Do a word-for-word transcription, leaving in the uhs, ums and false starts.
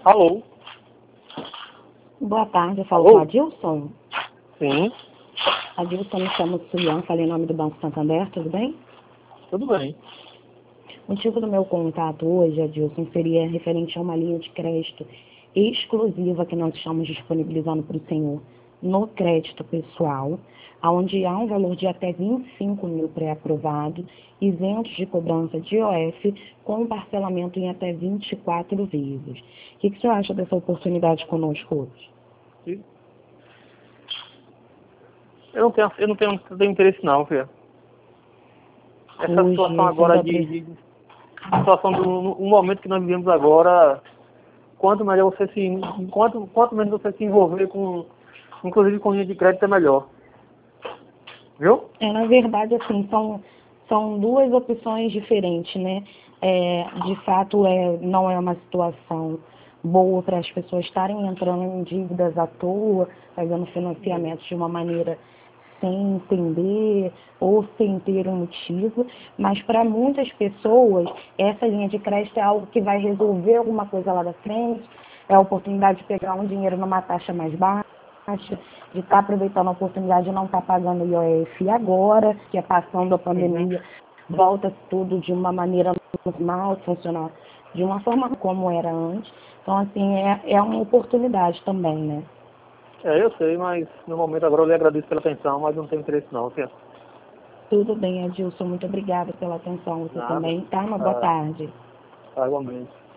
Alô? Boa tarde, eu falo Alô? com a Adilson. Sim, Adilson, me chamo Sulian, falei em nome do Banco Santander, tudo bem? tudo bem. O motivo do meu contato hoje, Adilson, seria referente a uma linha de crédito exclusiva que nós estamos disponibilizando para o senhor no crédito pessoal, onde há um valor de até vinte e cinco mil pré-aprovado, isentos de cobrança de I O F, com parcelamento em até vinte e quatro vezes. O que, que o senhor acha dessa oportunidade conosco hoje? E Eu não tenho, eu não tenho, não tenho interesse não, filha. Essa Hoje, situação o senhor agora vai de, pre- de a situação do um momento que nós vivemos agora, quanto melhor você se, quanto, quanto menos você se envolver com, inclusive com linha de crédito é melhor. Viu? É, na verdade, assim, são, são duas opções diferentes, né? É, de fato, é, não é uma situação boa para as pessoas estarem entrando em dívidas à toa, fazendo financiamentos de uma maneira sem entender ou sem ter um motivo, mas para muitas pessoas, essa linha de crédito é algo que vai resolver alguma coisa lá da frente, é a oportunidade de pegar um dinheiro numa taxa mais baixa, de estar aproveitando a oportunidade de não estar pagando I O F agora, que é passando a Uhum. pandemia, volta tudo de uma maneira normal, funcionar de uma forma como era antes. Então, assim, é, é uma oportunidade também, né? É, eu sei, mas no momento agora eu lhe agradeço pela atenção, mas não tenho interesse não, filha. Tudo bem, Adilson, muito obrigada pela atenção. Você Nada. também, tá? Uma boa Ah, tarde. tá, igualmente.